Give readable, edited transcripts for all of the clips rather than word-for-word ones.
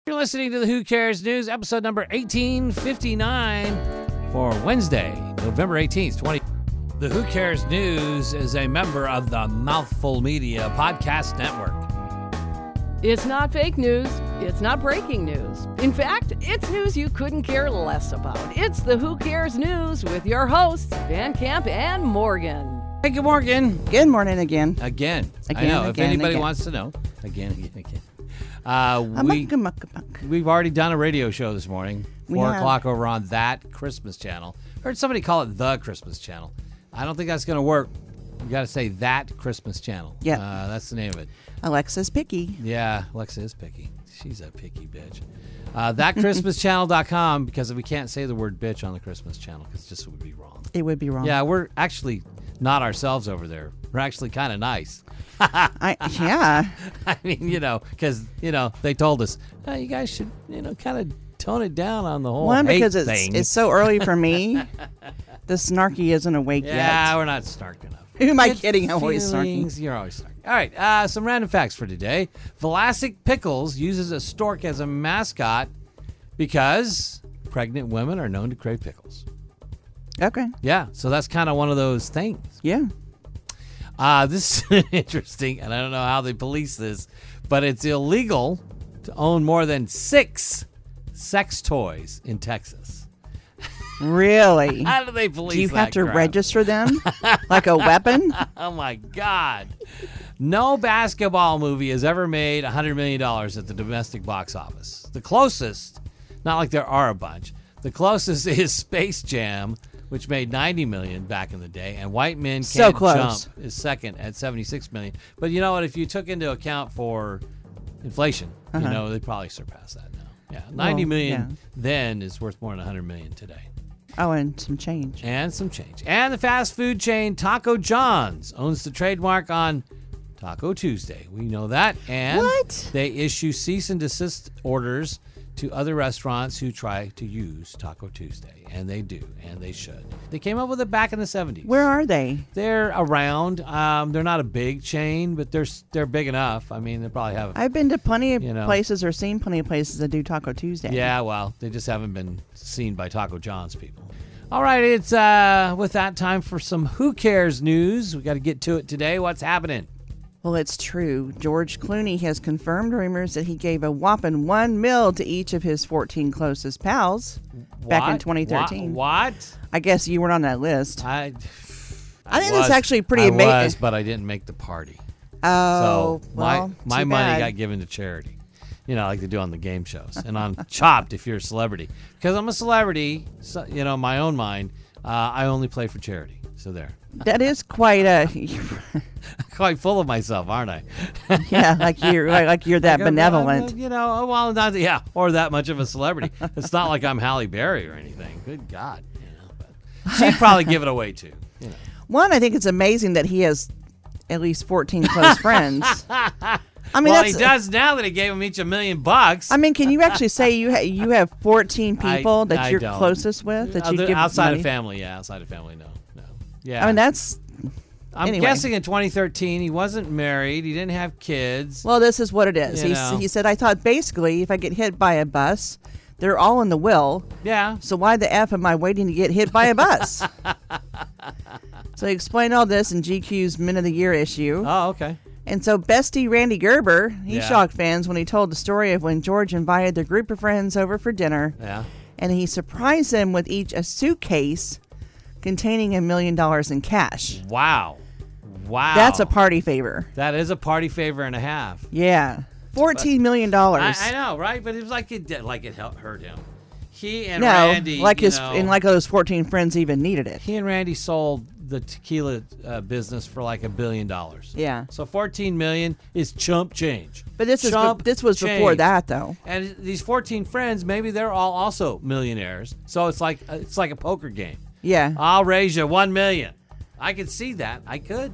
You're listening to the Who Cares News, episode number 1859 for Wednesday, November 18th, 20. The Who Cares News is a member of the Mouthful Media Podcast Network. It's not fake news. It's not breaking news. In fact, it's news you couldn't care less about. It's the Who Cares News with your hosts, Van Camp and Morgan. Hey, good morning. Good morning again. Again. I know. If anybody wants to know. Again. We've already done a radio show this morning, 4 o'clock over on That Christmas Channel. Heard somebody call it The Christmas Channel. I don't think that's going to work. You got to say That Christmas Channel. Yeah. That's the name of it. Alexa's picky. Yeah, Alexa is picky. She's a picky bitch. ThatChristmasChannel.com, because we can't say the word bitch on the Christmas channel because it just would be wrong. It would be wrong. Yeah, we're actually not ourselves over there. We're actually kind of nice. Yeah. I mean, because, they told us, you guys should, kind of tone it down on the whole One, hate because thing. it's so early for me. The snarky isn't awake yet. Yeah, we're not snarked enough. Who am I Good kidding? I'm always feelings. snarky. You're always snarky. All right, some random facts for today. Vlasic Pickles uses a stork as a mascot because pregnant women are known to crave pickles. Okay. Yeah, so that's kind of one of those things. Yeah. This is interesting, and I don't know how they police this, but it's illegal to own more than 6 sex toys in Texas. Really? How do they police that? Do you have to crap? register them like a weapon? Oh, my God. No basketball movie has ever made $100 million at the domestic box office. The closest, not like there are a bunch, the closest is Space Jam, which made $90 million back in the day, and White Men Can't Jump is second at $76 million. But you know what? If you took into account for inflation, they probably surpass that now. Yeah, $90 million then is worth more than $100 million today. Oh, and some change. And the fast food chain Taco John's owns the trademark on Taco Tuesday. We know that. And what? They issue cease and desist orders to other restaurants who try to use Taco Tuesday. And they do, and they should. They came up with it back in the 70s. Where are they? They're around. They're not a big chain, but they're big enough. I mean, they probably have... I've been to plenty of places or seen plenty of places that do Taco Tuesday. Yeah, well, they just haven't been seen by Taco John's people. All right, it's with that time for some Who Cares news. We got to get to it today. What's happening? Well, it's true. George Clooney has confirmed rumors that he gave a whopping $1 million to each of his 14 closest pals back in 2013. What? I guess you weren't on that list. I think that's actually pretty amazing. I was, but I didn't make the party. Oh, so well, my money got given to charity. Like they do on the game shows. And on Chopped, if you're a celebrity. Because I'm a celebrity, so, in my own mind, I only play for charity. So there. That is quite a... quite full of myself, aren't I? Yeah, like you're that benevolent. Or that much of a celebrity. It's not like I'm Halle Berry or anything. Good God. But she'd probably give it away too. One, I think it's amazing that he has at least 14 close friends. I mean, he does now that he gave them each $1 million. I mean, can you actually say you have 14 people that you're closest with that you give outside money? of family? Yeah, outside of family, no. Yeah, I mean that's. I'm guessing in 2013 he wasn't married. He didn't have kids. Well, this is what it is. He said, I thought basically if I get hit by a bus, they're all in the will. Yeah. So why the F am I waiting to get hit by a bus? So he explained all this in GQ's Men of the Year issue. Oh, okay. And so bestie Randy Gerber, he shocked fans when he told the story of when George invited their group of friends over for dinner. Yeah. And he surprised them with each a suitcase containing $1 million in cash. Wow. That's a party favor. That is a party favor and a half. Yeah. $14 million. I know, right? But it was like it hurt him. He and Randy, like those 14 friends even needed it. He and Randy sold the tequila business for like $1 billion. Yeah. So $14 million is chump change. But this was before that, though. And these 14 friends, maybe they're all also millionaires. So it's like a poker game. Yeah. I'll raise you $1 million. I could see that. I could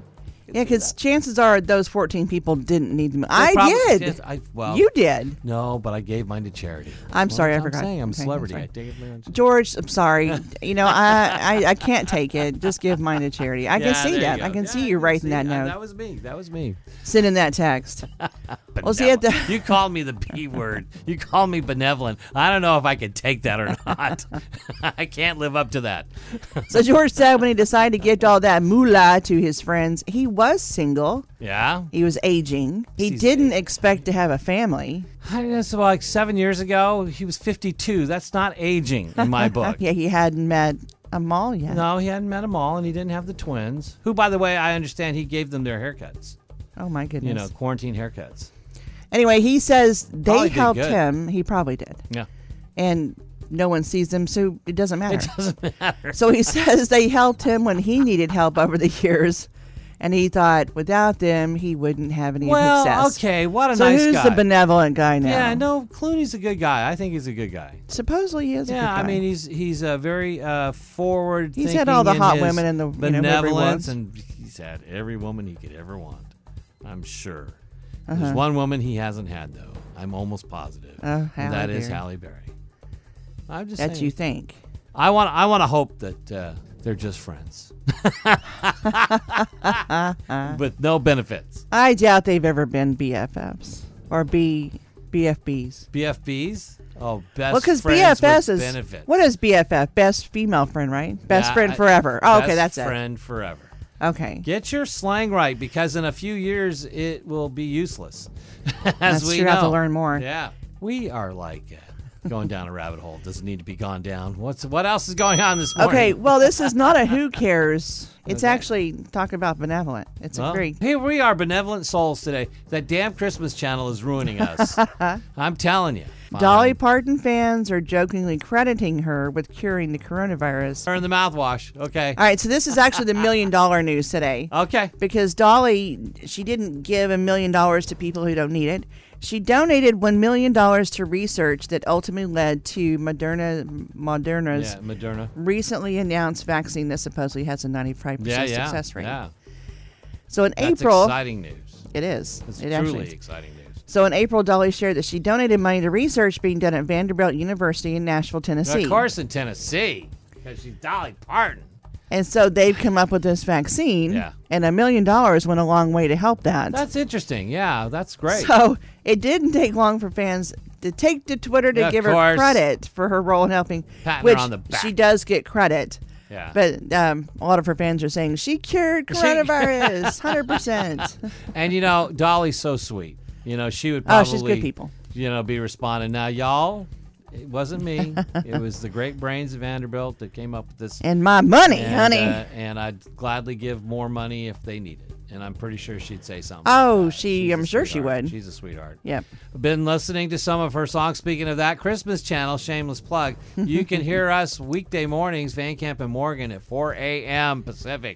Yeah, because chances are those 14 people didn't need them. Well, you did. No, but I gave mine to charity. I'm sorry, I forgot. I'm saying I'm a Okay, celebrity. I'm I take it. George, I'm sorry. I can't take it. Just give mine to charity. I can see that. I can see you writing that note. That was me. Sending that text. Well, see, you called me the B word. You called me benevolent. I don't know if I can take that or not. I can't live up to that. So George said when he decided to gift all that moolah to his friends, he was single. Yeah. He was aging. He didn't expect to have a family. I guess like 7 years ago, he was 52. That's not aging in my book. Yeah, he hadn't met them all yet. No, he hadn't met them all, and he didn't have the twins, who, by the way, I understand he gave them their haircuts. Oh, my goodness. Quarantine haircuts. Anyway, he says they helped good. him. He probably did. Yeah. And no one sees them, so it doesn't matter. It doesn't matter. So he says they helped him when he needed help over the years. And he thought without them, he wouldn't have any success. Well, okay, what a so nice who's guy. the benevolent guy now? Yeah, no, Clooney's a good guy. I think he's a good guy. Supposedly he is a good guy. Yeah, I mean, he's a very forward. He's had all the hot women in the benevolence, and he's had every woman he could ever want. I'm sure. There's one woman he hasn't had though. I'm almost positive. And that is Halle Berry. I'm just saying. That you think? I want to hope that they're just friends, with no benefits. I doubt they've ever been BFFs or BFBs. BFBs? Oh, best because friends BFS with is benefits. What is BFF? Best female friend, right? Best friend forever. Oh, okay, that's it. Best friend forever. Okay. Get your slang right, because in a few years it will be useless. That's true. I have to learn more. Yeah, we are like going down a rabbit hole. Doesn't need to be gone down. What else is going on this morning? Okay, well, this is not a who cares. It's actually talking about benevolent. It's a great. Here we are, benevolent souls today. That damn Christmas Channel is ruining us. I'm telling you. Fine. Dolly Parton fans are jokingly crediting her with curing the coronavirus. Turn the mouthwash. Okay. All right, so this is actually the $1 million news today. Okay. Because Dolly, she didn't give $1 million to people who don't need it. She donated $1 million to research that ultimately led to Moderna's Moderna. recently announced vaccine that supposedly has a 95% success rate. Yeah. So in That's April, exciting news. it is. It's It truly actually is. exciting news. So in April, Dolly shared that she donated money to research being done at Vanderbilt University in Nashville, Tennessee. Of course, in Tennessee, because she's Dolly Parton. And so they've come up with this vaccine, Yeah. and $1 million went a long way to help that. That's interesting. Yeah, that's great. So it didn't take long for fans to take to Twitter to Of give her course. credit for her role in helping, Patting which her on the back. she does get credit. Yeah. But a lot of her fans are saying she cured coronavirus, 100%. And Dolly's so sweet. She would probably. Oh, she's good people. Be responding. Now, y'all, it wasn't me. It was the great brains of Vanderbilt that came up with this. And my money, honey. And I'd gladly give more money if they need it. And I'm pretty sure she'd say something. Oh, like that. I'm sure she would. She's a sweetheart. Yep. Been listening to some of her songs. Speaking of that, Christmas Channel, shameless plug. You can hear us weekday mornings, Van Camp and Morgan, at 4 a.m. Pacific.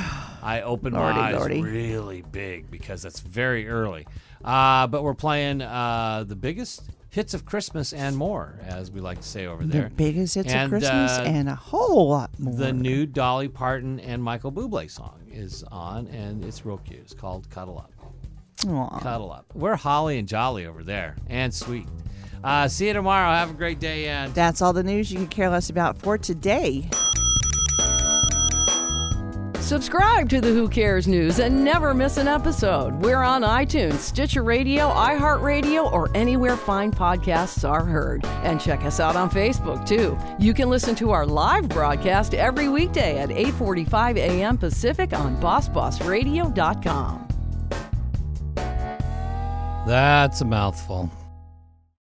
I opened my eyes really big because that's very early. But we're playing the biggest hits of Christmas and more, as we like to say over there. The biggest hits of Christmas and a whole lot more. The new Dolly Parton and Michael Bublé song is on, and it's real cute. It's called Cuddle Up. Aww. Cuddle Up. We're holly and jolly over there, and sweet. See you tomorrow. Have a great day, and that's all the news you could care less about for today. Subscribe to the Who Cares News and never miss an episode. We're on iTunes, Stitcher Radio, iHeartRadio, or anywhere fine podcasts are heard. And check us out on Facebook, too. You can listen to our live broadcast every weekday at 8:45 a.m. Pacific on BossBossRadio.com. That's a mouthful.